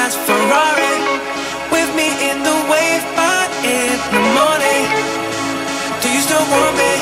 fast Ferrari. With me in the wave, but in the morning. Do you still want me?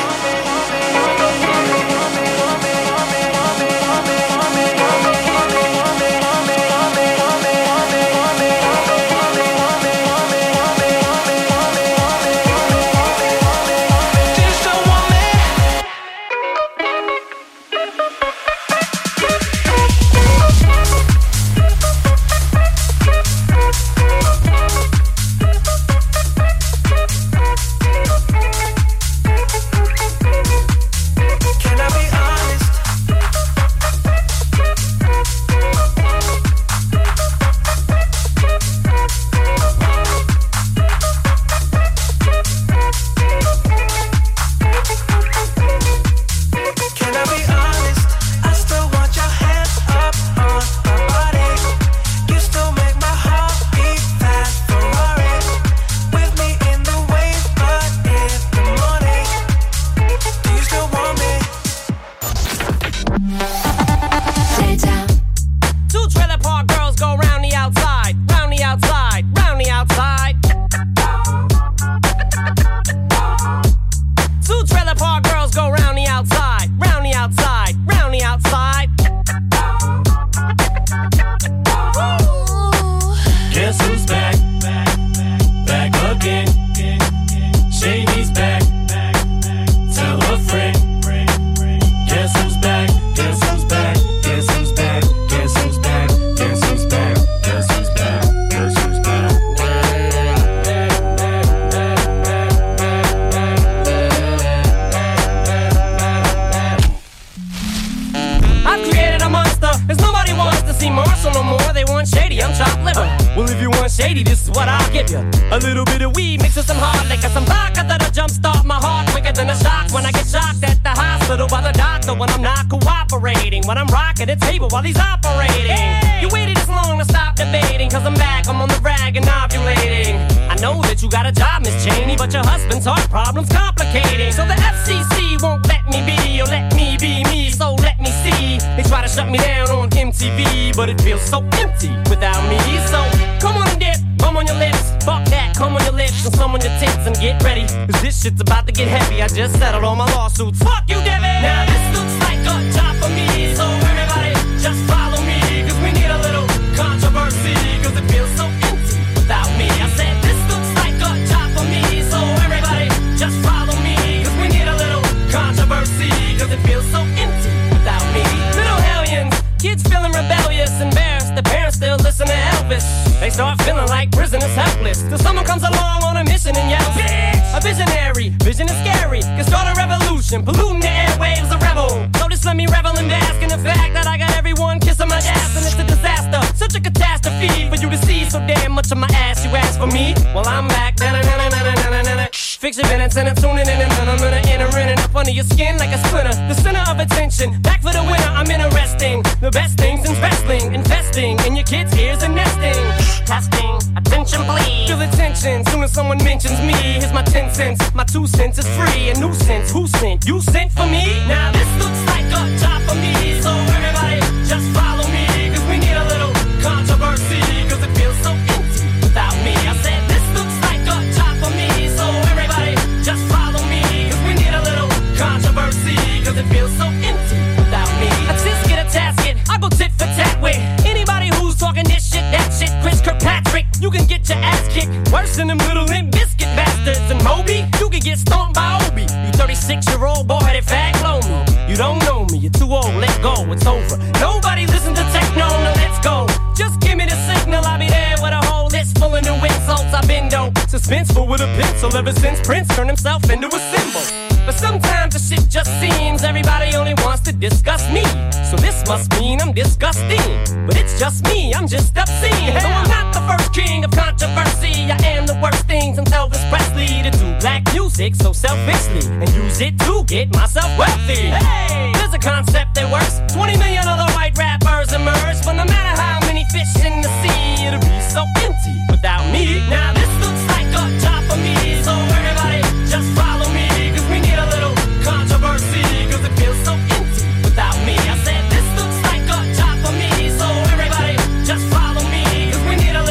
We need a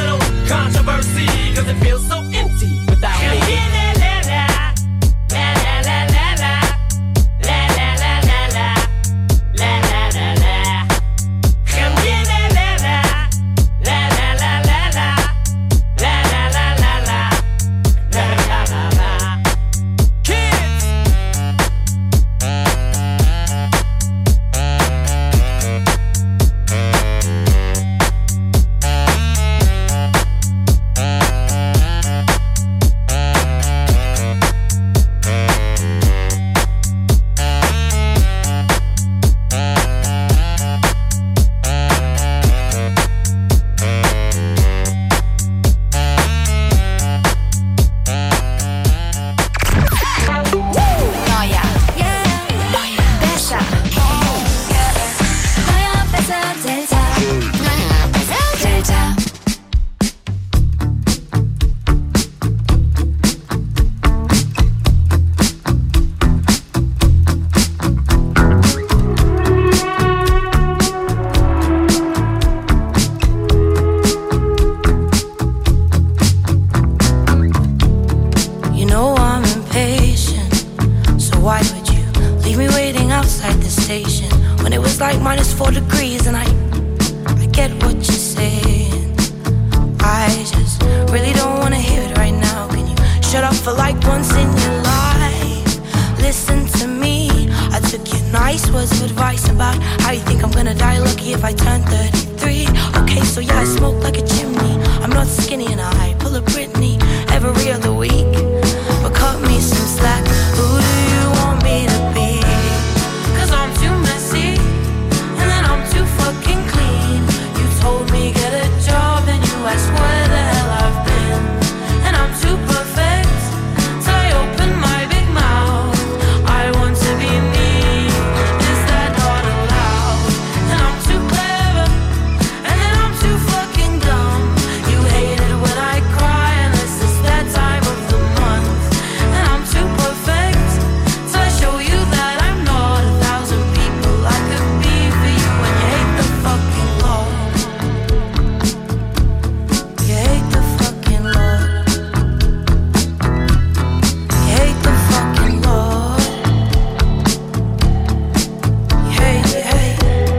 like once in your life. Listen to me, I took your nice words of advice about how you think I'm gonna die lucky if I turn 33. Okay, so yeah, I smoke like a chimney. I'm not skinny and I pull a Britney every other week. But cut me some slack, who do you want me to be? Cause I'm too messy, and then I'm too fucking clean. You told me get a job, then you asked where the hell I've been. And I'm too perfect, so I open my big mouth. I want to be me, is that not allowed? And I'm too clever, and then I'm too fucking dumb. You hate it when I cry, unless it's that time of the month. And I'm too perfect, so I show you that I'm not 1,000 people I could be for you. And you hate the fucking Lord. You hate the fucking Lord. You hate the fucking Lord. You hate, you hate.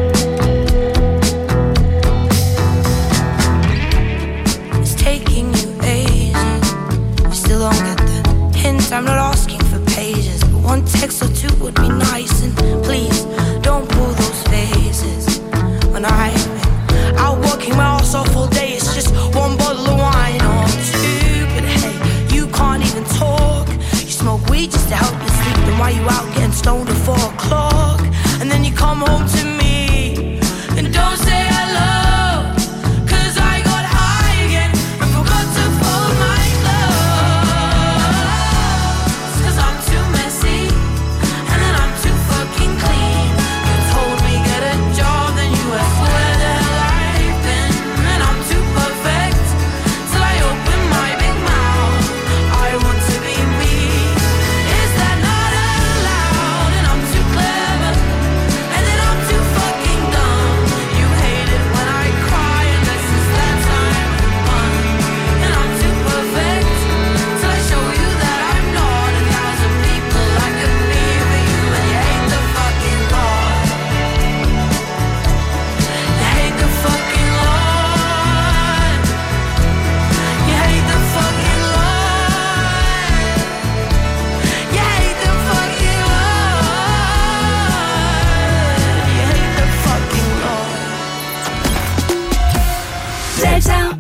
It's taking you ages. You still don't get the hint. I'm not asking for pages, but one text or two would be nice. And please don't pull those phases. When I've been out working my ass off all day, it's just one bottle of wine or two. But hey, you can't even talk. You smoke weed just to help you sleep. Then why you out getting stoned at 4 o'clock? And then you come home to me and don't say hello. Cause I got high again and forgot to fold my clothes. Cause I'm too messy, and then I'm too fucking clean. You told me get a job, then you asked where the hell I've been. And I'm too perfect, so I open my big mouth. I want to be me, is that not allowed? And I'm too clever, and then I'm too fucking dumb. You hate it when I cry, unless it's that time of the month. And I'm too perfect, so I show you that I'm not 1,000 people I could be for you. And you hate the fucking Lord. You hate the fucking Lord. You hate the fucking Lord. You hate the fucking Lord. You hate the fucking Lord. Dave Sound.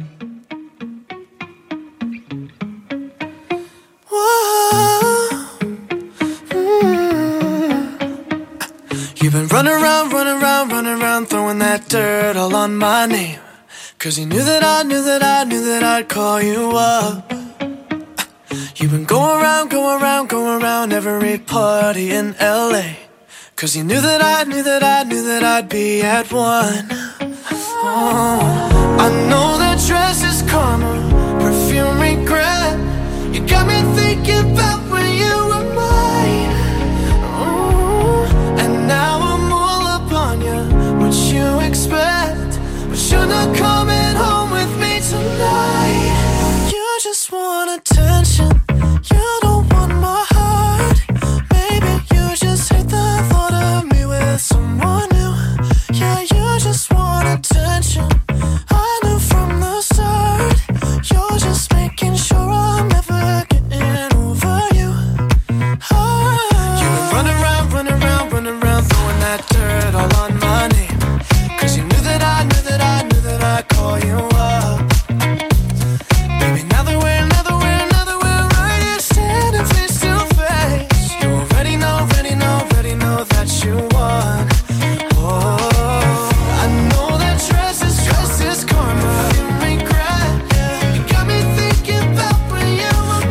You've been running around, throwing that dirt all on my name. Cause you knew that I'd call you up. You've been going around every party in LA. Cause you knew that I'd be at one. Oh, I know that dress is karma, perfume regret. You got me thinking about when you were mine. Oh, and now I'm all up on you. What you expect? But you're not coming home with me tonight. You just want attention. You don't want my heart. Maybe you just hate the thought of me with someone new. Yeah, you just want attention. I knew from the start. You're just making sure I'm never getting over you. You've been running around, throwing that dirt all on my name. Cause you knew that I'd call you up. Baby, now that we're right here standing face to face, you already know that you won. Oh, I know that dress is karma, you regret. You got me thinking about when you were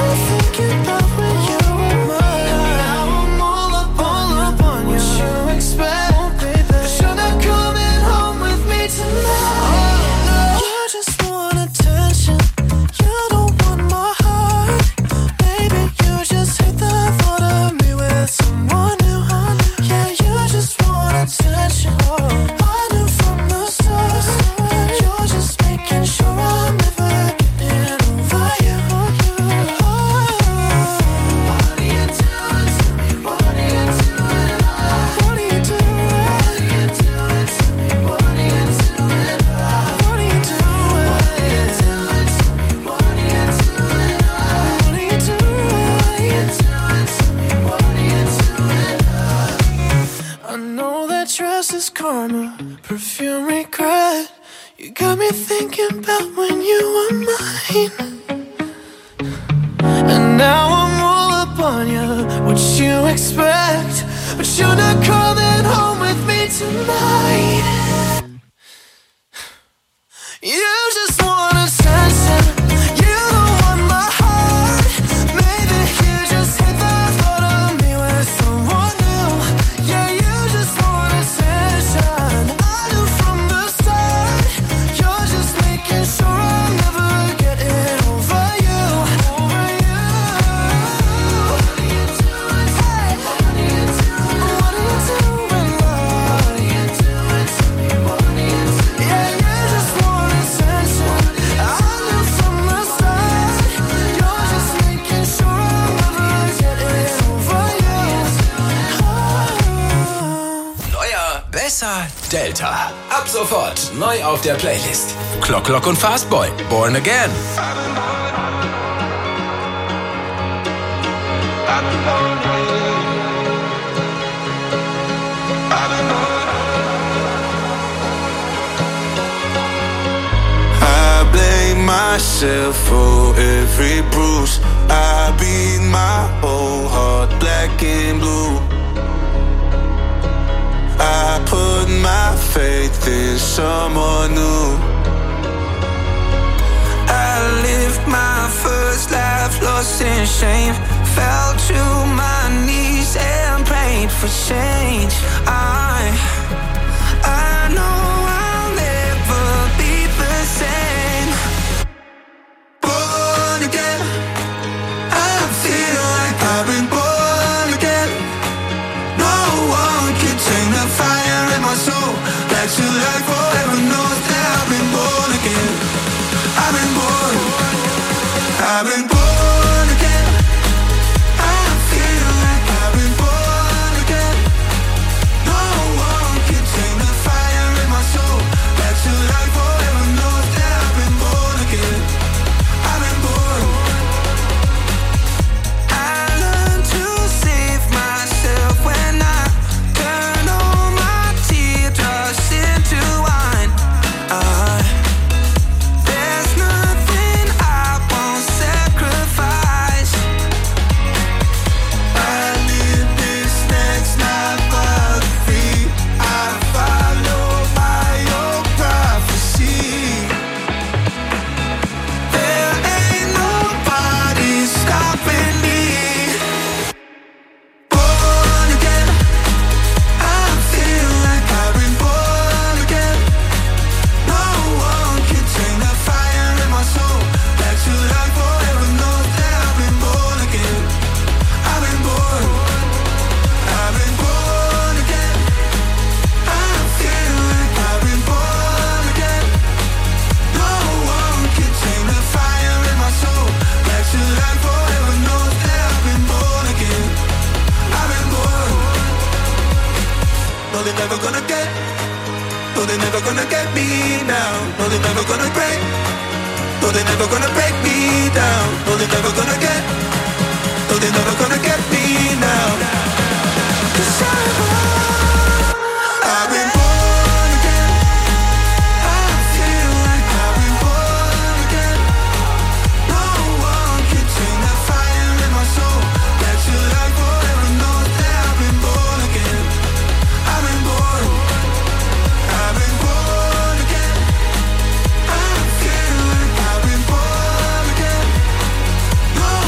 mine. And now I'm all up on you. What you expect? But you're not coming home with me tonight. thinking about when you were mine. And now I'm all up on you, what you expect, but you're not coming home with me tonight. You just want attention, you don't want my heart. Maybe you just hit the thought of me with someone new. Yeah, you just want attention, I knew from the start. You're just making sure I'm never getting over you. Over you. What are you doing? Hey. What are you doing? What are you doing, love? What are you doing to me? What are you doing? Yeah, you just want attention, I knew from the start. You're just making sure I'm never getting over you. Neuer, besser, Delta. Ab sofort neu auf der Playlist. Clock Clock und Fastboy, Born Again. I blame myself for every bruise. I beat my whole heart black and blue. I put my faith in someone new. I lived my first life lost in shame. Fell to my knees and prayed for change. I know I'll never be the same. Born again, I feel like I've been born again. No one can take the fire in my soul. Back to life forever knows that I've been born again. I've been born. I've been born again. I feel like I've been born again. No one can take the fire in my soul. Back to life forever knows that I've been born again. I've been born. I learned to save myself when I turn all my teardrops into wine. There's nothing I won't sacrifice. I live this next life but free. I follow by your prophecy. There ain't nobody stopping me. Born again, I feel like I've been born again. No one can take the fire in my soul. Back to life forever knows that I've been born again. I've been born. I've been born again. I feel like I've been born again. No one can take the fire in my soul. Back to life forever knows that I've been born again. I've been born. No, they're never gonna get. No, they're never gonna get me now. No, they're never gonna break. No, they're never gonna break me down. No, they're never gonna get. No, they're never gonna get me now. 'Cause I've been born again. I feel like I've been born again. No one can take the fire in my soul. Back to life forever knows that I've been born again. I've been born. I've been born again. I feel like I've been born again. No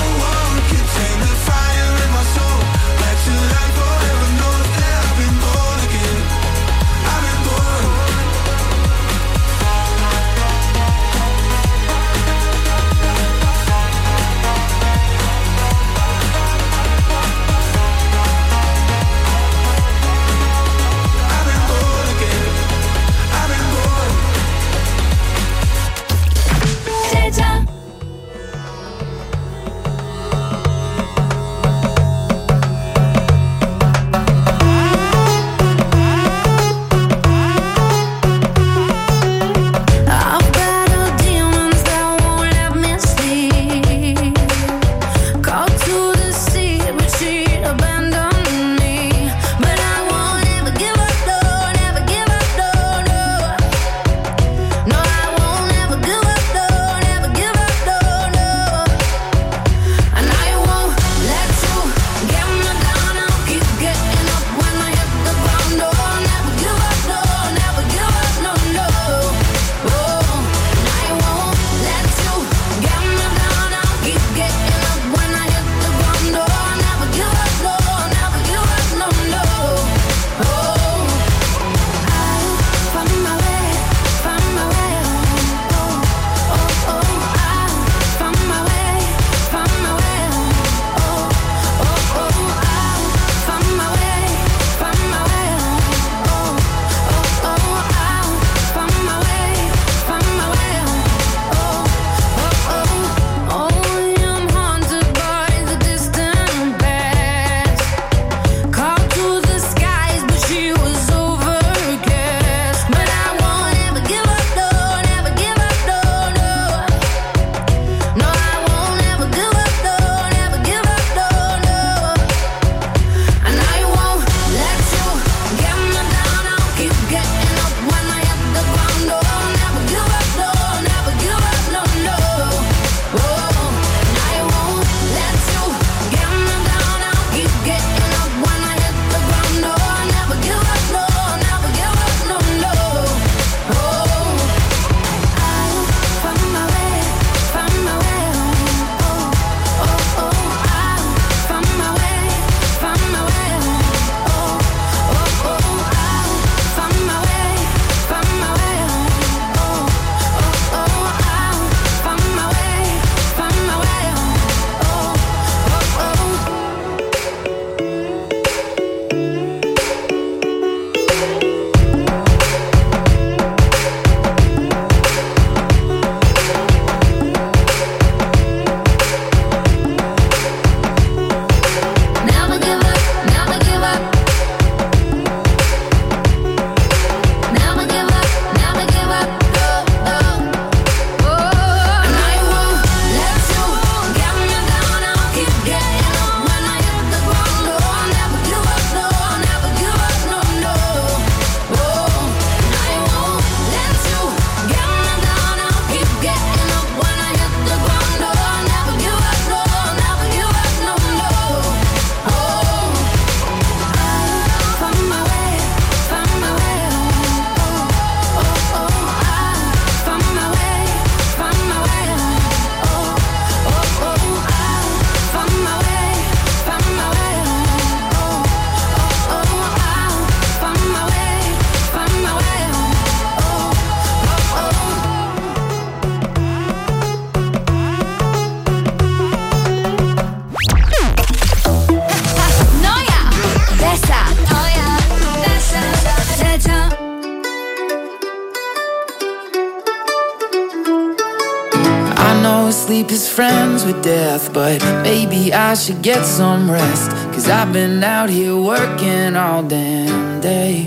sleep is friends with death, but maybe I should get some rest, 'cause I've been out here working all damn day.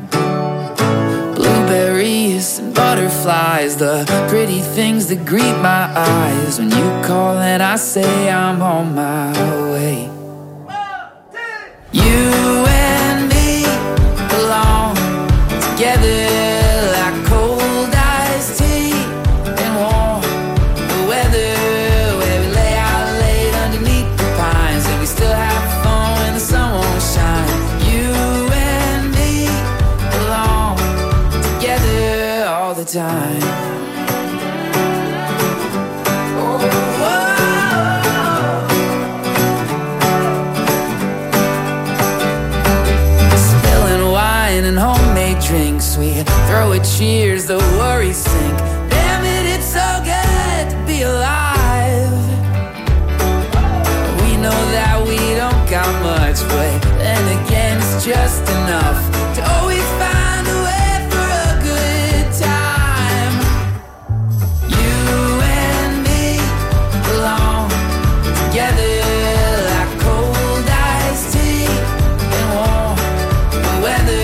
Blueberries and butterflies, the pretty things that greet my eyes when you call and I say I'm on my way. You and me belong together like cold iced tea and warm weather, where we lay out late underneath the pines and we still have fun when the sun won't shine. You and me belong together all the time. And homemade drinks, we throw a cheers, the worries sink. Damn it, it's so good to be alive. We know that we don't got much, but then again it's just enough to always find a way for a good time. You and me belong together like cold iced tea and warm weather.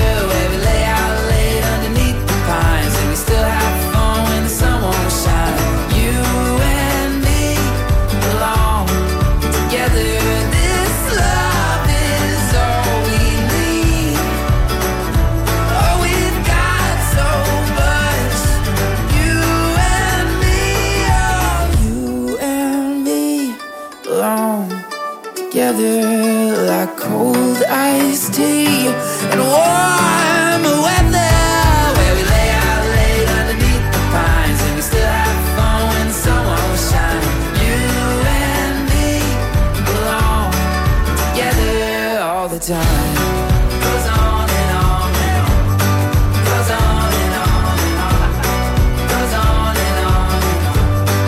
Together like cold iced tea and warm weather, where we lay out late underneath the pines and we still have fun when the sun won't shine. You and me belong together all the time. Goes on and on and on. Goes on and on and on. Goes on and on and on.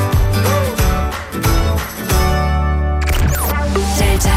Delta.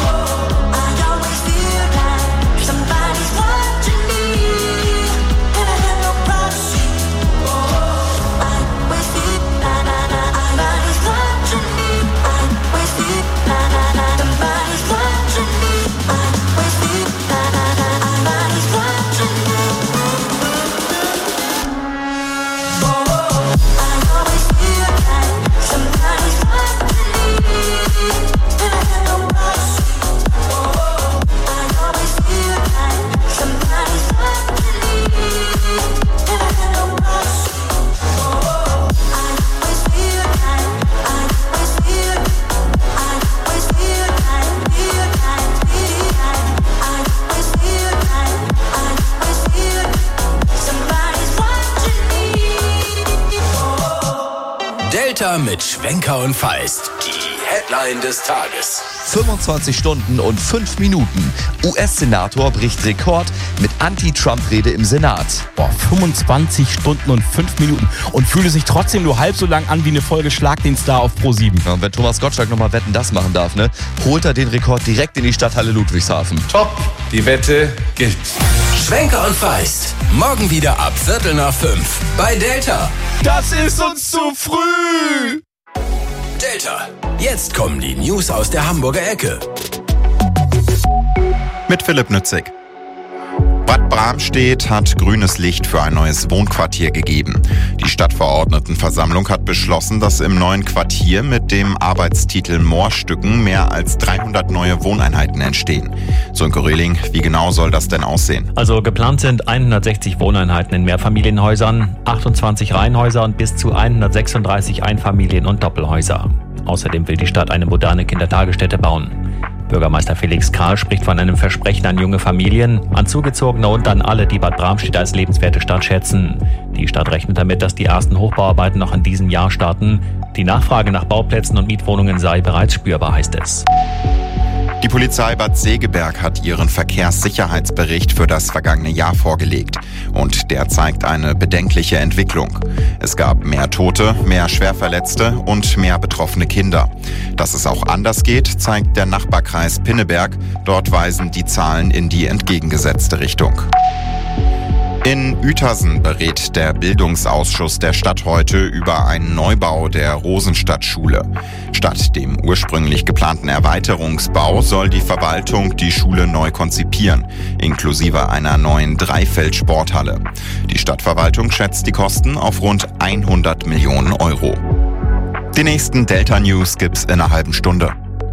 Somebody's watching me. Delta mit Schwenker und Feist. Die Headline des Tages. 25 Stunden und 5 Minuten. US-Senator bricht Rekord mit Anti-Trump-Rede im Senat. 25 Stunden und 5 Minuten. Und fühle sich trotzdem nur halb so lang an wie eine Folge Schlag den Star auf Pro7. Ja, und wenn Thomas Gottschalk nochmal Wetten, das machen darf, ne, holt er den Rekord direkt in die Stadthalle Ludwigshafen. Top, die Wette gilt. Schwenker und Feist. Morgen wieder ab 4:45 bei Delta. Das ist uns zu früh! Delta. Jetzt kommen die News aus der Hamburger Ecke. Mit Philipp Nützig. Bad Bramstedt hat grünes Licht für ein neues Wohnquartier gegeben. Die Stadtverordnetenversammlung hat beschlossen, dass im neuen Quartier mit dem Arbeitstitel Moorstücken mehr als 300 neue Wohneinheiten entstehen. Sönke Röhling, wie genau soll das denn aussehen? Also geplant sind 160 Wohneinheiten in Mehrfamilienhäusern, 28 Reihenhäuser und bis zu 136 Einfamilien- und Doppelhäuser. Außerdem will die Stadt eine moderne Kindertagesstätte bauen. Bürgermeister Felix Karl spricht von einem Versprechen an junge Familien, an Zugezogene und an alle, die Bad Bramstedt als lebenswerte Stadt schätzen. Die Stadt rechnet damit, dass die ersten Hochbauarbeiten noch in diesem Jahr starten. Die Nachfrage nach Bauplätzen und Mietwohnungen sei bereits spürbar, heißt es. Die Polizei Bad Segeberg hat ihren Verkehrssicherheitsbericht für das vergangene Jahr vorgelegt. Und der zeigt eine bedenkliche Entwicklung. Es gab mehr Tote, mehr Schwerverletzte und mehr betroffene Kinder. Dass es auch anders geht, zeigt der Nachbarkreis Pinneberg. Dort weisen die Zahlen in die entgegengesetzte Richtung. In Uetersen berät der Bildungsausschuss der Stadt heute über einen Neubau der Rosenstadtschule. Statt dem ursprünglich geplanten Erweiterungsbau soll die Verwaltung die Schule neu konzipieren, inklusive einer neuen Dreifeldsporthalle. Die Stadtverwaltung schätzt die Kosten auf rund 100 Millionen Euro. Die nächsten Delta News gibt's in einer halben Stunde.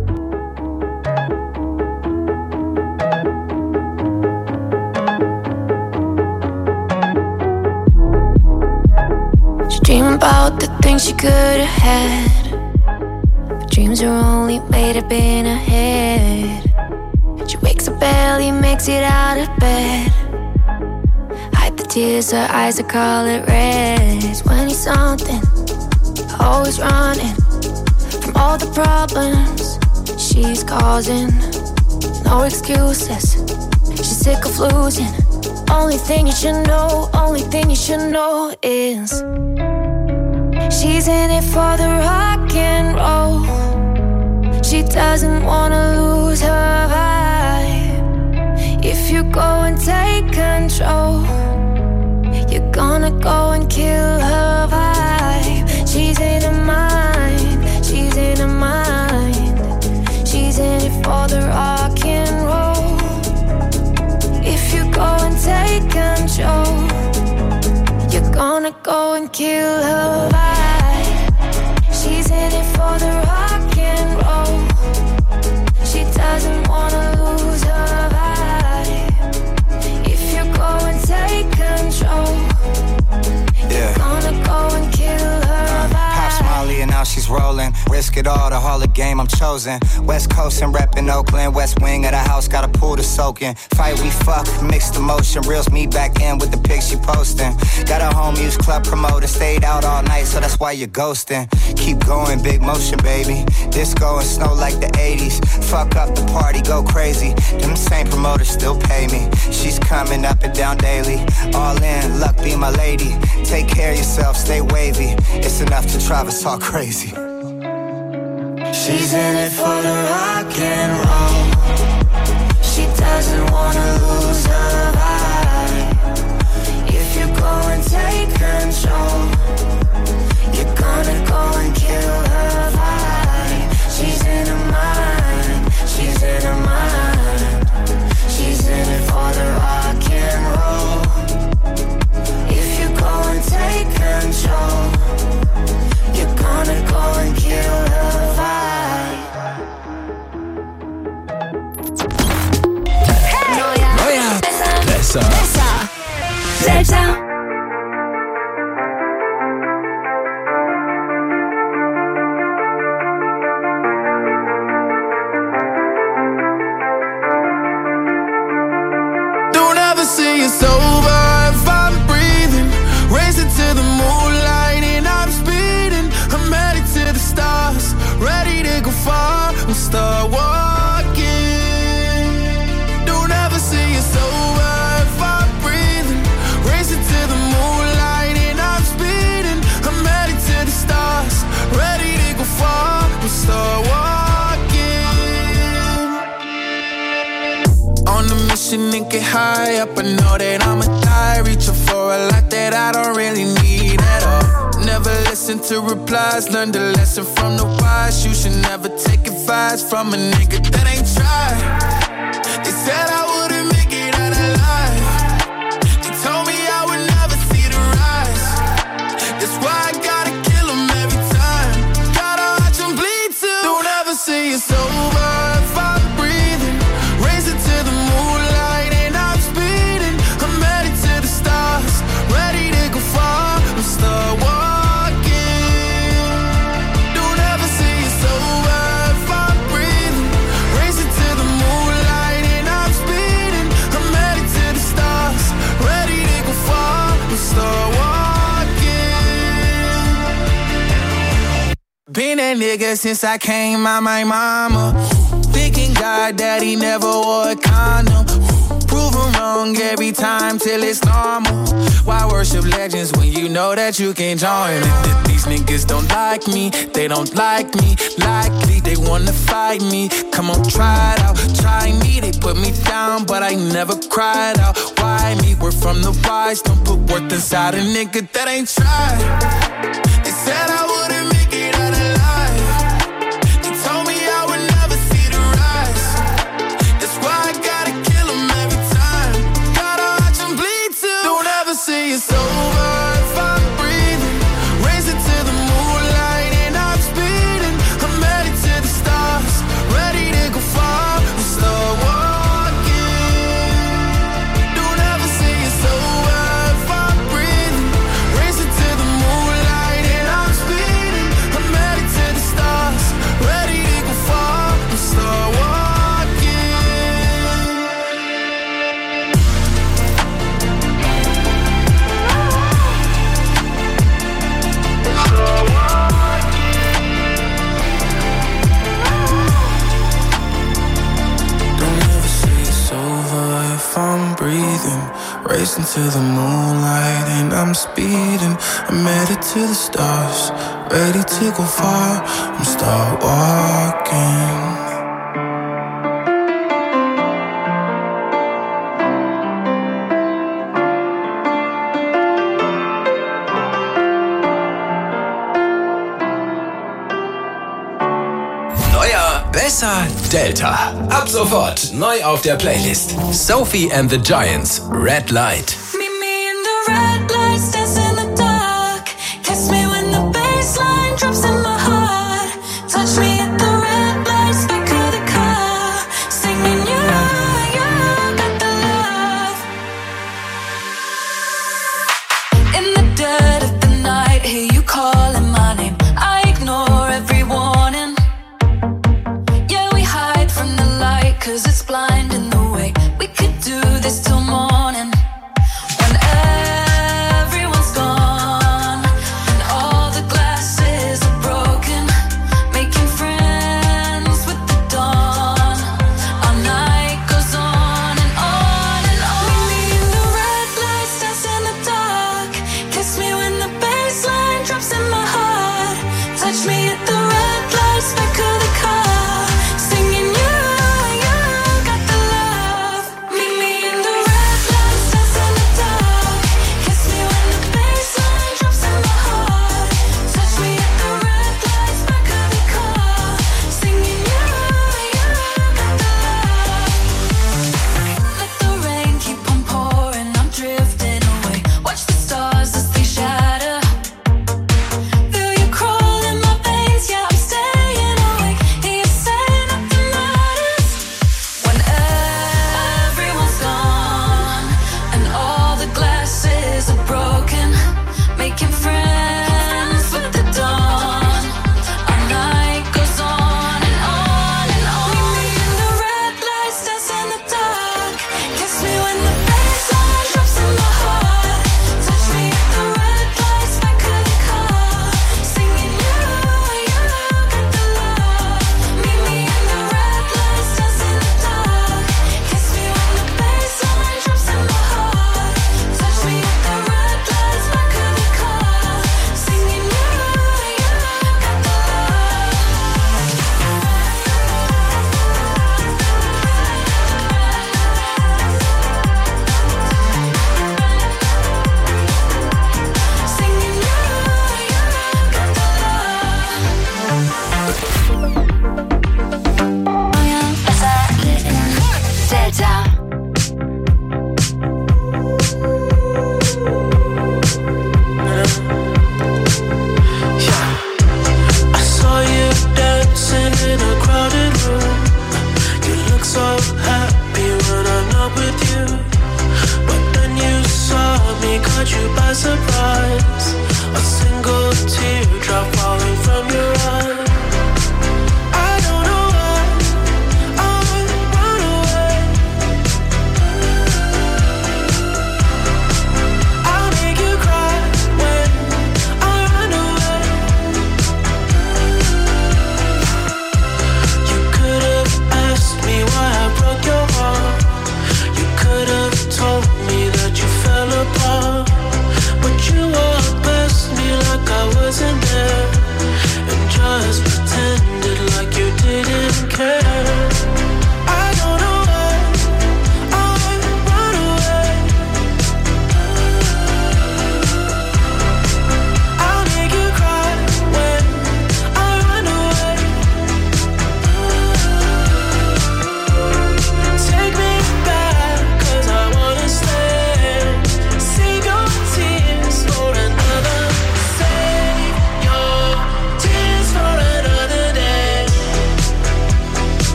Dream about the things she could have had, but dreams are only made up in her head. She wakes up early, makes it out of bed, hide the tears, her eyes are color red. 20-something, always running from all the problems she's causing. No excuses, she's sick of losing. Only thing you should know, only thing you should know is she's in it for the rock and roll. She doesn't wanna lose her vibe. If you go and take control, you're gonna go and kill her vibe. She's in her mind, she's in her mind. She's in it for the rock and roll. If you go and take control, you're gonna go and kill her vibe. She's in it for the rock and roll. She doesn't wanna lose her vibe. If you go and take control, you're gonna go and kill her vibe. Pop Smiley and now she's rolling. Risk it all, the Hall of Game, I'm chosen. West Coast and reppin' Oakland. West wing of the house, got a pool to soak in. Fight, we fuck, mixed emotion. Reels me back in with the pics she posting. Got a home use club promoter. Stayed out all night, so that's why you're ghosting. Keep going, big motion, baby. Disco and snow like the 80s. Fuck up the party, go crazy. Them same promoters still pay me. She's coming up and down daily. All in, luck be my lady. Take care of yourself, stay wavy. It's enough to drive us all crazy. She's in it for the rock and roll. She doesn't wanna lose her vibe. If you go and take control, you're gonna go and kill her vibe. She's in her mind, she's in her mind. She's in it for the rock and roll. If you go and take control, you're gonna go and kill her vibe. Neuer, besser. Delta. far and start walking. On a mission and get high up, I know that I'ma die, reaching for a lot that I don't really need at all. Never listen to replies, learn the lesson from the wise. You should never take advice from a nigga that ain't tried. They said I wouldn't make it out alive. They told me I would never see the rise. That's why I gotta kill them every time. Gotta watch them bleed too. Don't ever say it's over if I'm breathing. Race it to the moonlight and I'm speeding. I'm headed to the stars, ready to go far and start walking. Don't ever say it's over if I'm breathing. Race it to the moonlight and I'm speeding. I'm headed to the stars, ready to go far and start walking. Been that nigga since I came out my mama. Thinking God that he never wore a condom. Proven wrong every time till it's normal. Why worship legends when you know that you can't join it? These niggas don't like me, they don't like me. Likely they wanna fight me. Come on, try it out, try me. They put me down, but I never cried out. Why me? We're from the wise. Don't put worth inside a nigga that ain't tried. They said I wouldn't make it out alive. They told me I would never see the rise. That's why I gotta kill them every time. Gotta watch them bleed too. Don't ever say it's over if I'm breathing. Race it to the moonlight and I'm speeding. I'm headed to the stars, ready to go far and start walking. Don't ever say it's over if I'm breathing. Race it to the moonlight and I'm speeding. I'm headed to the stars, ready to go far and start walking. Don't ever say it's over if I'm breathing. Racing to the moonlight and I'm speeding. I'm headed to the stars, ready to go far and start walking. Neuer, besser, Delta. Ab sofort neu auf der Playlist. Sophie and the Giants, Red Light. Meet me in the red lights, dance in the dark. Kiss me when the bassline drops in my heart. Touch me at the red lights, back of the car. Singing you got the love. In the dead of the night, hear you calling my name. I ignore every warning. Yeah, we hide from the light, 'cause it's blinding the way. We could do this till morning. When everyone's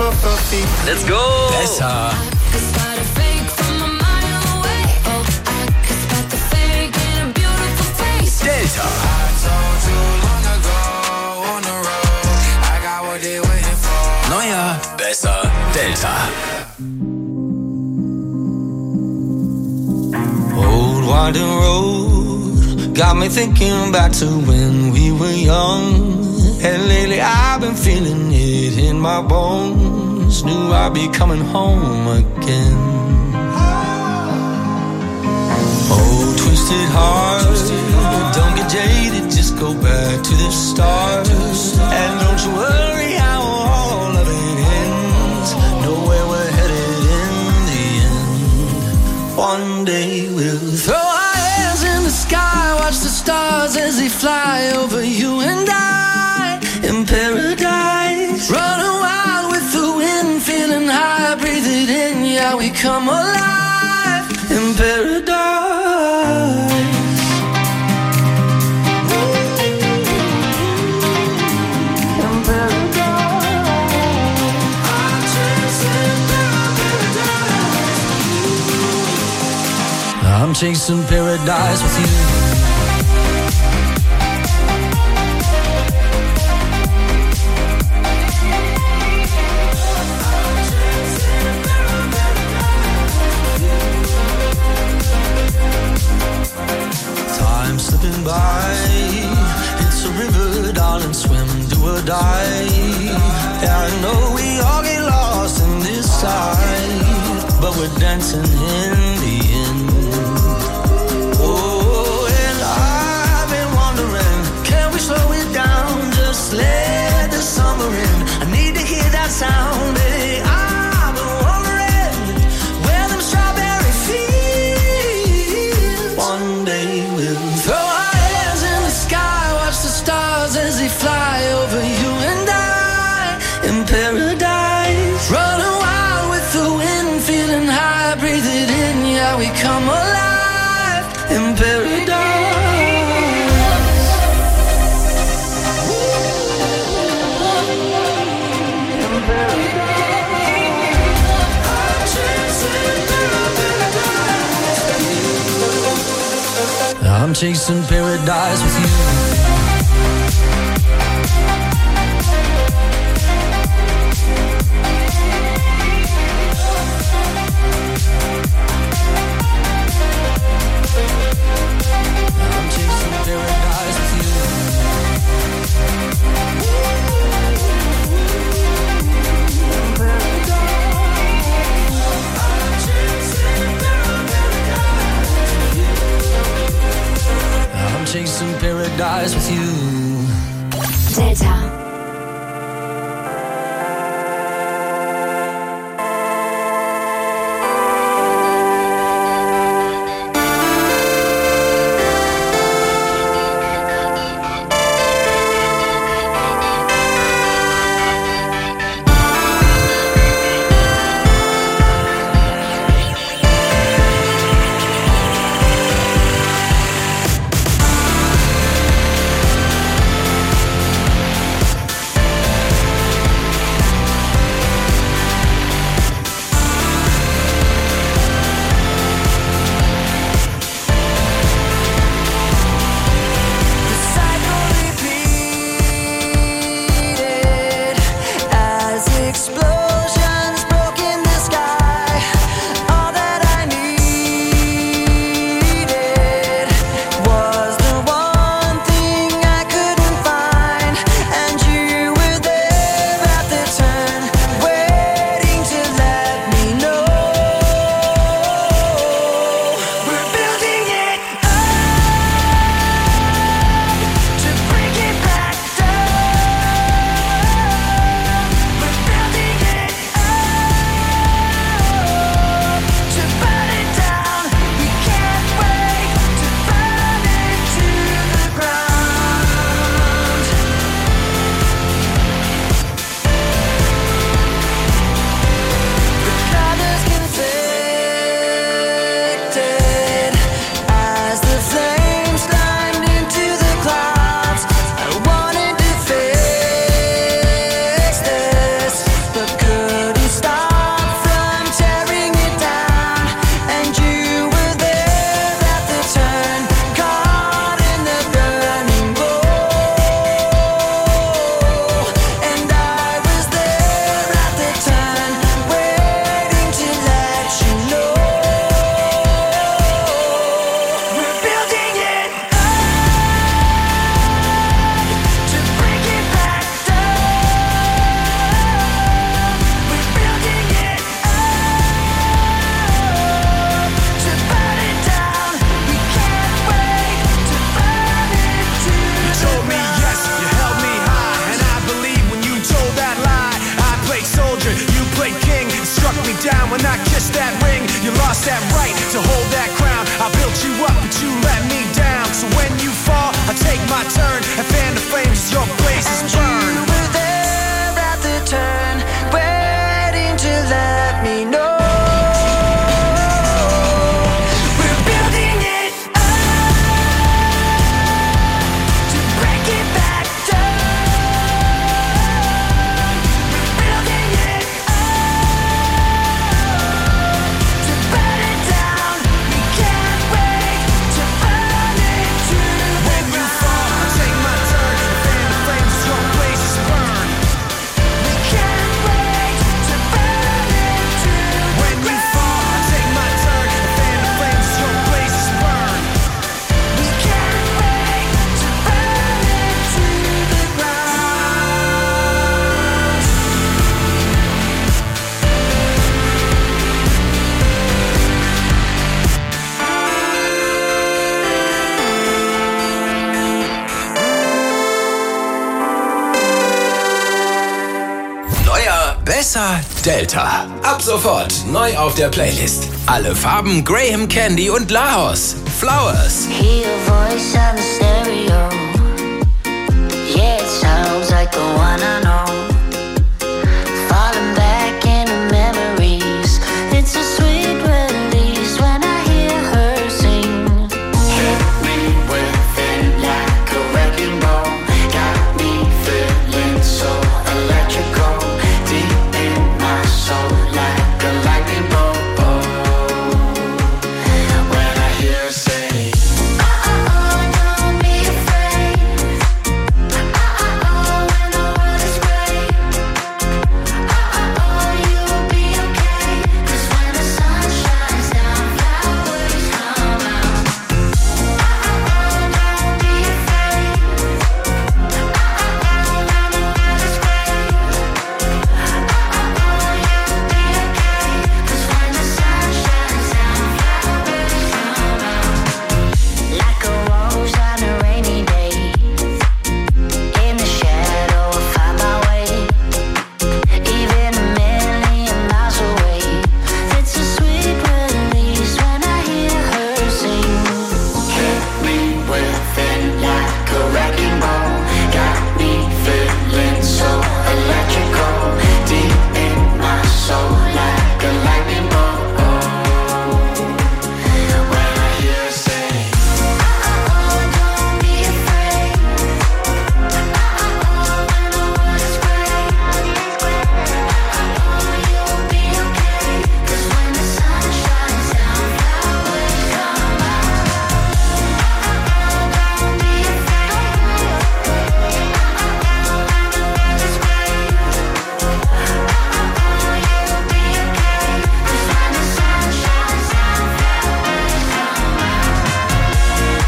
off our feet. Let's go! Besser. Delta. Neuer, besser, Delta. Old winding road got me thinking back to when we were young. And lately I've been feeling it in my bones. Knew I'd be coming home again. Oh, twisted heart, don't get jaded, just go back to the start. And don't you worry how all of it ends. Know where we're headed in the end. One day we'll throw our hands in the sky, watch the stars as they fly over you and I. In paradise, running wild with the wind, feeling high, breathe it in, yeah, we come alive. In paradise. I'm chasing paradise with you. Time slipping by, it's a river, darling, swim, do or die. Yeah, I know we all get lost in this life, but we're dancing in the end. Oh, and I've been wondering, can we slow it down, just let the summer in. I need to hear that sound, baby. I've been wondering where them strawberry fields. One day we'll throw our hands in the sky, watch the stars as they fly over you and I. In paradise, running wild with the wind, feeling high, breathe it in, yeah, we come alive. In paradise. I'm chasing paradise with you. Chasing paradise with you. Delta. great king. It struck me down when I kissed that ring. You lost that right to hold that crown. I built you up, but you let me down. So when you fall, I take my turn and fan the flames as your blazes burn. You were there at the turn, waiting to let me know. Besser Delta. Ab sofort neu auf der Playlist. Alle Farben Graham Candy und Laos. Flowers. Hear your voice on the stereo. Yeah, it sounds like the one I know. Falling back into memories. It's a sweet release when I hear her sing. Hit me with it like a wrecking ball. Got me feeling so electrical. Deep in my soul like a lightning bolt. When I hear her say, don't be afraid. When the world is great. You'll be okay. 'Cause when the sun shines down, flowers come out. Don't be afraid. When the world is great. You'll be okay. 'Cause when the sun shines down, flowers come out. Like a rose on a rainy day. In the shadow I find my way. Even a million miles away. It's a sweet release when I hear her sing. Hit me with it like a wrecking ball. Got me feeling so electrical. Deep in my soul like a lightning bolt. When I hear her say, don't be afraid. When the world is great. You'll be okay. 'Cause when the sun shines down, flowers come out. Don't be afraid. When the world is great. You'll be okay. 'Cause when the sun shines down, flowers come out.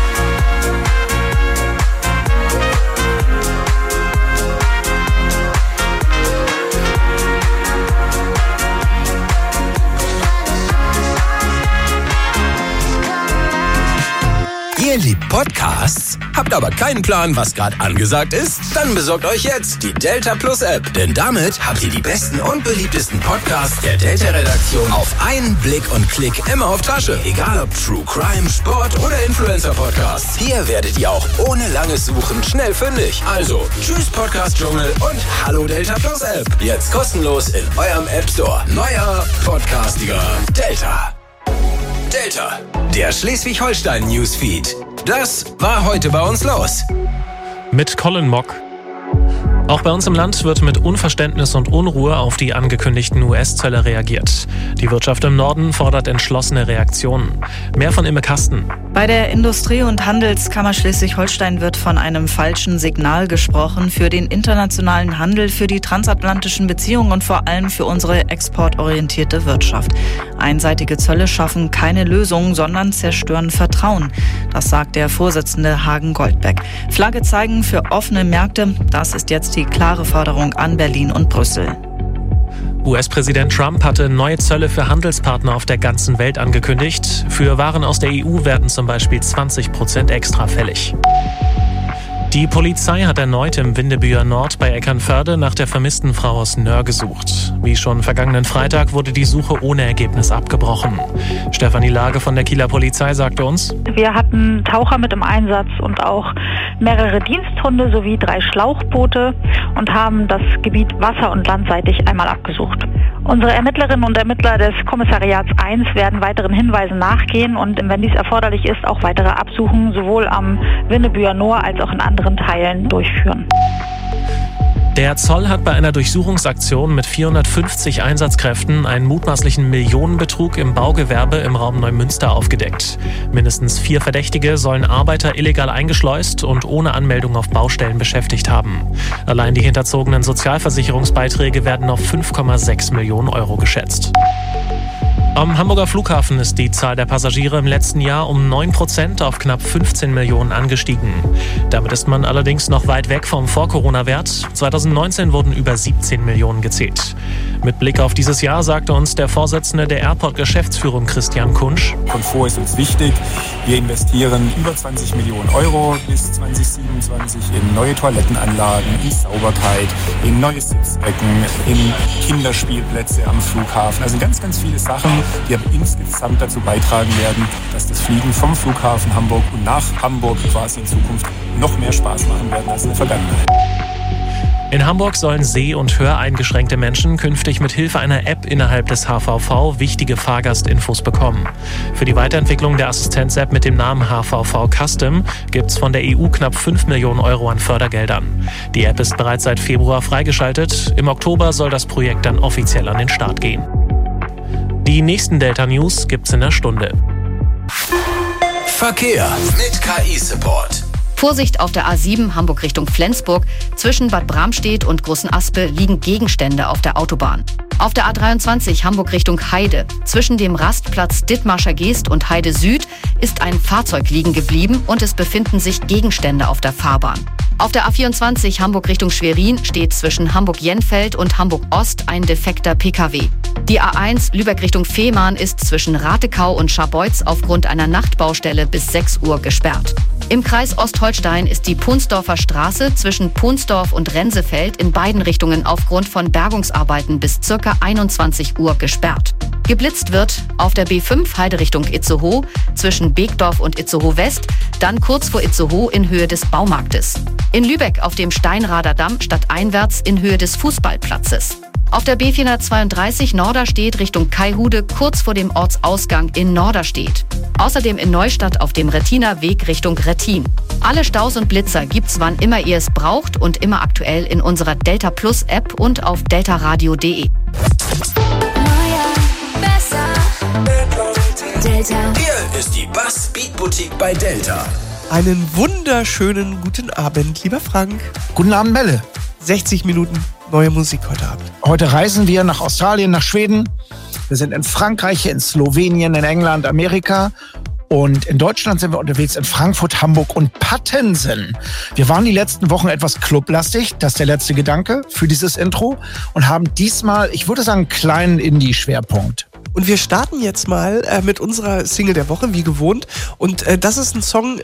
Ihr liebt Podcasts? Habt aber keinen Plan, was gerade angesagt ist? Dann besorgt euch jetzt die Delta Plus App. Denn damit habt ihr die besten und beliebtesten Podcasts der Delta-Redaktion auf einen Blick und Klick immer auf Tasche. Egal ob True Crime, Sport oder Influencer-Podcasts. Hier werdet ihr auch ohne langes Suchen schnell fündig. Also, tschüss Podcast-Dschungel und hallo Delta Plus App. Jetzt kostenlos in eurem App Store. Neuer Podcastiger Delta. Delta, der Schleswig-Holstein-Newsfeed. Das war heute bei uns los. Mit Colin Mock. Auch bei uns im Land wird mit Unverständnis und Unruhe auf die angekündigten US-Zölle reagiert. Die Wirtschaft im Norden fordert entschlossene Reaktionen. Mehr von Imme Kasten. Bei der Industrie- und Handelskammer Schleswig-Holstein wird von einem falschen Signal gesprochen für den internationalen Handel, für die transatlantischen Beziehungen und vor allem für unsere exportorientierte Wirtschaft. Einseitige Zölle schaffen keine Lösung, sondern zerstören Vertrauen. Das sagt der Vorsitzende Hagen Goldbeck. Flagge zeigen für offene Märkte, das ist jetzt die klare Forderung an Berlin und Brüssel. US-Präsident Trump hatte neue Zölle für Handelspartner auf der ganzen Welt angekündigt. Für Waren aus der EU werden zum Beispiel 20% extra fällig. Die Polizei hat erneut im Windebüer Nord bei Eckernförde nach der vermissten Frau aus Nöhr gesucht. Wie schon vergangenen Freitag wurde die Suche ohne Ergebnis abgebrochen. Stefanie Lage von der Kieler Polizei sagte uns: Wir hatten Taucher mit im Einsatz und auch mehrere Diensthunde sowie 3 Schlauchboote und haben das Gebiet wasser- und landseitig einmal abgesucht. Unsere Ermittlerinnen und Ermittler des Kommissariats 1 werden weiteren Hinweisen nachgehen und, wenn dies erforderlich ist, auch weitere Absuchungen sowohl am Windebüer Nord als auch in anderen Teilen durchführen. Der Zoll hat bei einer Durchsuchungsaktion mit 450 Einsatzkräften einen mutmaßlichen Millionenbetrug im Baugewerbe im Raum Neumünster aufgedeckt. Mindestens 4 Verdächtige sollen Arbeiter illegal eingeschleust und ohne Anmeldung auf Baustellen beschäftigt haben. Allein die hinterzogenen Sozialversicherungsbeiträge werden auf 5,6 Millionen Euro geschätzt. Am Hamburger Flughafen ist die Zahl der Passagiere im letzten Jahr um 9% auf knapp 15 Millionen angestiegen. Damit ist man allerdings noch weit weg vom Vor-Corona-Wert. 2019 wurden über 17 Millionen gezählt. Mit Blick auf dieses Jahr sagte uns der Vorsitzende der Airport-Geschäftsführung Christian Kunsch: Komfort ist uns wichtig. Wir investieren über 20 Millionen Euro bis 2027 in neue Toilettenanlagen, in Sauberkeit, in neue Sitzbecken, in Kinderspielplätze am Flughafen. Also ganz, ganz viele Sachen, die aber insgesamt dazu beitragen werden, dass das Fliegen vom Flughafen Hamburg und nach Hamburg quasi in Zukunft noch mehr Spaß machen werden als in der Vergangenheit. In Hamburg sollen seh- und höreingeschränkte Menschen künftig mit Hilfe einer App innerhalb des HVV wichtige Fahrgastinfos bekommen. Für die Weiterentwicklung der Assistenz-App mit dem Namen HVV Custom gibt's von der EU knapp 5 Millionen Euro an Fördergeldern. Die App ist bereits seit Februar freigeschaltet. Im Oktober soll das Projekt dann offiziell an den Start gehen. Die nächsten Delta-News gibt's in der Stunde. Verkehr mit KI-Support. Vorsicht auf der A7 Hamburg Richtung Flensburg. Zwischen Bad Bramstedt und Großenaspe liegen Gegenstände auf der Autobahn. Auf der A23 Hamburg Richtung Heide. Zwischen dem Rastplatz Dithmarscher Geest und Heide Süd ist ein Fahrzeug liegen geblieben und es befinden sich Gegenstände auf der Fahrbahn. Auf der A24 Hamburg Richtung Schwerin steht zwischen Hamburg-Jenfeld und Hamburg-Ost ein defekter PKW. Die A1 Lübeck Richtung Fehmarn ist zwischen Ratekau und Scharbeutz aufgrund einer Nachtbaustelle bis 6 Uhr gesperrt. Im Kreis Ostholstein ist die Ponsdorfer Straße zwischen Ponsdorf und Rensefeld in beiden Richtungen aufgrund von Bergungsarbeiten bis ca. 21 Uhr gesperrt. Geblitzt wird auf der B5 Heide Richtung Itzehoe zwischen Beekdorf und Itzehoe West, dann kurz vor Itzehoe in Höhe des Baumarktes. In Lübeck auf dem Steinrader Damm stadteinwärts in Höhe des Fußballplatzes. Auf der B432 Norderstedt Richtung Kaihude kurz vor dem Ortsausgang in Norderstedt. Außerdem in Neustadt auf dem Rettiner Weg Richtung Rettin. Alle Staus und Blitzer gibt's wann immer ihr es braucht und immer aktuell in unserer Delta Plus App und auf deltaradio.de. Delta. Hier ist die Bass Beat Boutique bei Delta. Einen wunderschönen guten Abend, lieber Frank. Guten Abend, Melle. 60 Minuten neue Musik heute Abend. Heute reisen wir nach Australien, nach Schweden. Wir sind in Frankreich, in Slowenien, in England, Amerika. Und in Deutschland sind wir unterwegs in Frankfurt, Hamburg und Pattensen. Wir waren die letzten Wochen etwas clublastig, das ist der letzte Gedanke für dieses Intro. Und haben diesmal, ich würde sagen, einen kleinen Indie-Schwerpunkt. Und wir starten jetzt mal mit unserer Single der Woche, wie gewohnt. Und das ist ein Song,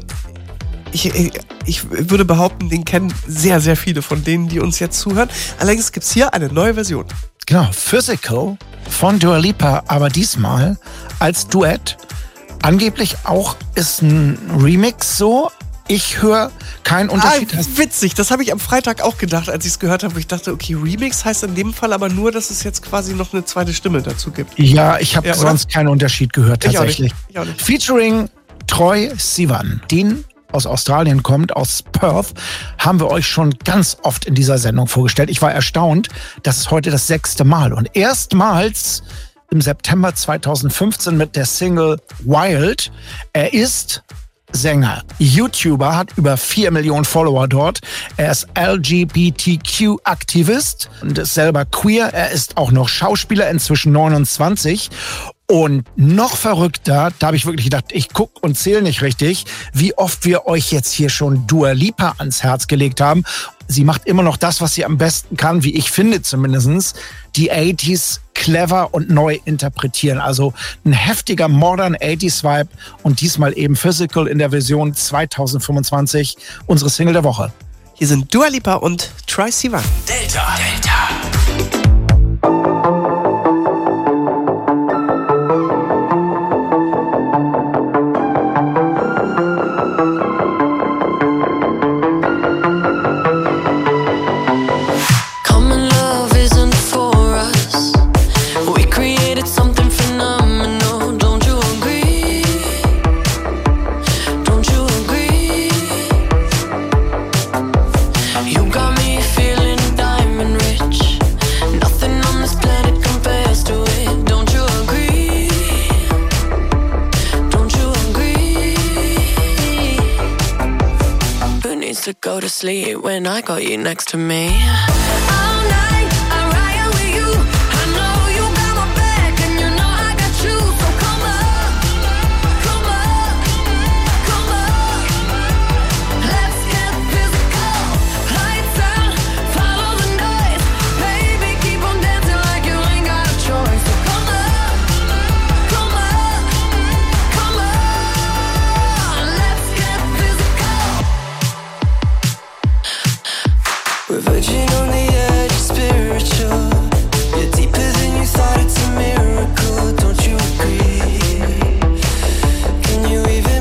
ich würde behaupten, den kennen sehr, sehr viele von denen, die uns jetzt zuhören. Allerdings gibt es hier eine neue Version. Genau, Physical von Dua Lipa, aber diesmal als Duett. Angeblich auch ist ein Remix so. Ich höre keinen Unterschied. Witzig, das habe ich am Freitag auch gedacht, als ich es gehört habe. Wo ich dachte, okay, Remix heißt in dem Fall aber nur, dass es jetzt quasi noch eine zweite Stimme dazu gibt. Ja, ich habe sonst keinen Unterschied gehört, tatsächlich. Ich auch nicht. Featuring Troye Sivan, den aus Australien kommt, aus Perth, haben wir euch schon ganz oft in dieser Sendung vorgestellt. Ich war erstaunt, das ist heute das 6. Mal. Und erstmals im September 2015 mit der Single Wild. Er ist Sänger, YouTuber, hat über 4 Millionen Follower dort. Er ist LGBTQ-Aktivist und ist selber queer. Er ist auch noch Schauspieler, inzwischen 29. Und noch verrückter, da habe ich wirklich gedacht, ich gucke und zähle nicht richtig, wie oft wir euch jetzt hier schon Dua Lipa ans Herz gelegt haben. Sie macht immer noch das, was sie am besten kann, wie ich finde zumindest, die 80s clever und neu interpretieren. Also ein heftiger Modern 80s Vibe und diesmal eben Physical in der Version 2025, unsere Single der Woche. Hier sind Dua Lipa und Troye Sivan. Delta. Common love isn't for us. We created something phenomenal. Don't you agree? Don't you agree? You got me feeling diamond rich. Nothing on this planet compares to it. Don't you agree? Don't you agree? Who needs to go to sleep when I got you next to me? We're verging on the edge of spiritual. You're deeper than you thought, it's a miracle. Don't you agree? Can you even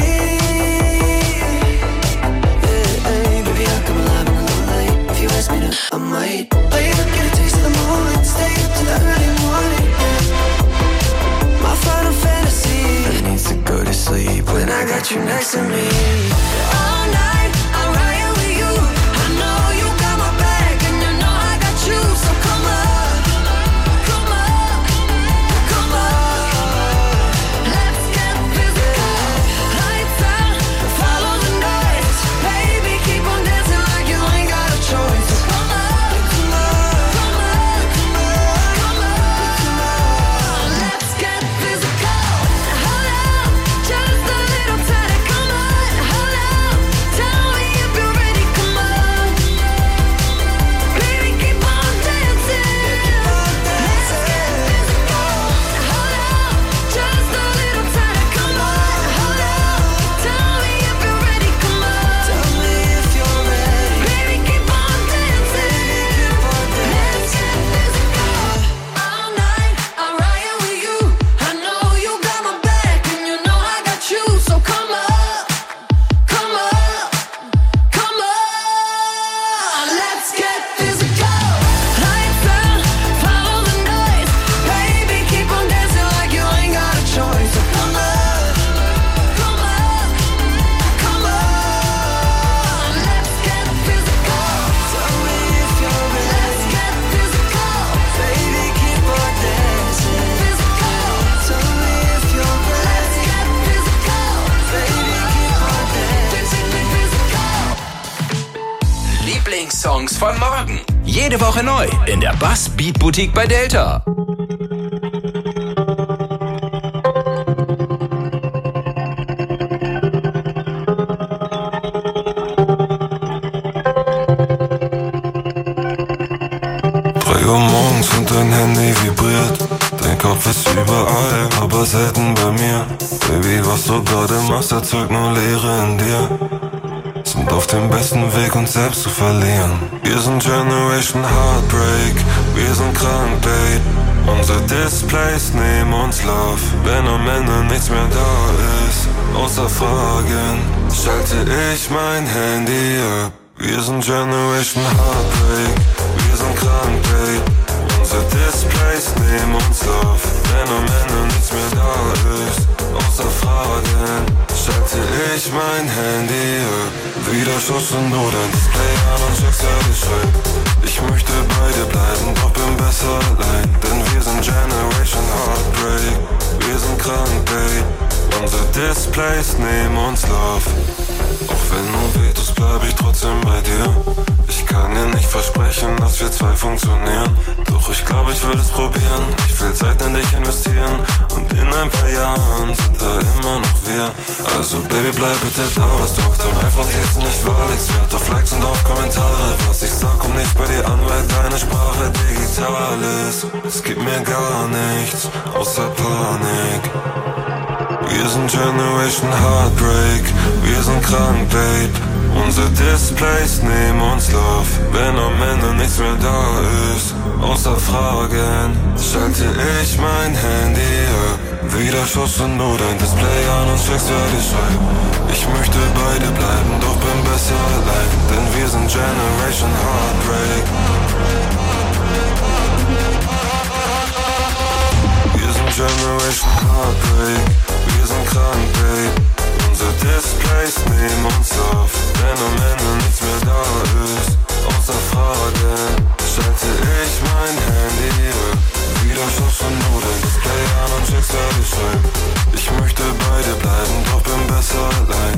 believe? Hey, baby, how come I'm alive and a little late? If you ask me to, I might play up, get a taste of the moment, stay up till the early morning. My final fantasy, I need to go to sleep when I got you next to me. All night, I'm riding with you. I know you got my back, and you know I got you. So come on, come on, come on. Let's get physical. Lights out, follow the noise. Baby, keep on dancing like you ain't got a choice. So come on, come on, come on, come on, come on. Let's get physical. Hold up, just a little tighter. Come on, hold up. Tell me if you're ready. Come on, baby, keep on dancing. Let's get physical. Hold up, just a little tighter. Come on, hold up. Tell me if you're ready. Come on, tell me if you're ready. Baby, keep on dancing. Let's get physical. All night, I'm riding with you. I know you got my back, and you know I got you. So come on, come on, come on. Let's get physical. Lights out, follow the noise. Baby, keep on dancing like you ain't got a choice. So come on, come on, come on. Let's get physical. Tell me if you're ready. Let's get physical. Baby, keep on dancing. Physical. Tell me if you're ready. Let's get physical. Baby, keep on dancing. Physical. Lieblingssongs von morgen. Jede Woche neu in der Bass Beat Boutique bei Delta. Uhr morgens und dein Handy vibriert. Dein Kopf ist überall, aber selten bei mir. Baby, was du gerade machst, erzeugt nur Leere in dir. Sind auf dem besten Weg, uns selbst zu verlieren. Wir sind Generation Heartbreak, wir sind krank, babe. Unsere Displays nehmen uns Love. Wenn am Ende nichts mehr da ist, außer Fragen, schalte ich mein Handy ab. Wir sind Generation Heartbreak, wir sind krank, babe. Unsere Displays nehmen uns Love. Wenn am Ende nichts mehr da ist, außer Fragen, schalte ich mein Handy ab. Wieder schaust du nur dein Display an und checkst ja die Schritt. Ich möchte bei dir bleiben, doch bin besser allein. Denn wir sind Generation Heartbreak, wir sind krank, babe. Unsere Displays nehmen uns Love. Auch wenn du weh tust, bleib ich trotzdem bei dir. Ich kann dir nicht versprechen, dass wir zwei funktionieren. Doch ich glaube, ich will es probieren. Ich will Zeit in dich investieren und in ein paar Jahren sind da immer noch wir. Also Baby, bleib bitte da, was du auf dem iPhone siehst, nicht wahr, legst Wert auf Likes und auf Kommentare. Was ich sag, kommt nicht bei dir an, weil deine Sprache digital ist. Es gibt mir gar nichts, außer Panik. Wir sind Generation Heartbreak, wir sind krank, Babe. Unsere Displays nehmen uns Love, wenn am Ende nichts mehr da ist. Außer Fragen schalte ich mein Handy ab. Wieder schaust du nur dein Display an und checkst, wer dir schreibt. Ich möchte beide bleiben, doch bin besser allein, denn wir sind Generation Heartbreak. Wir sind Generation Heartbreak, wir sind krank, Babe. Unsere Displays nehmen uns auf,